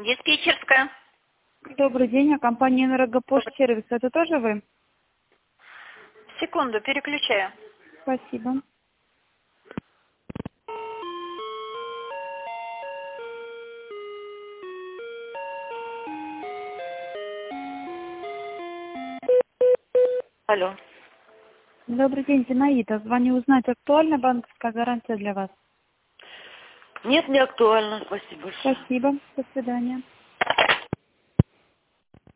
Диспетчерская. Добрый день, а компания «Энергопошт Сервис» — это тоже вы? Секунду, переключаю. Спасибо. Алло. Добрый день, Зинаида. Звоню узнать, актуальна банковская гарантия для вас? Нет, не актуально, спасибо. Спасибо. До свидания.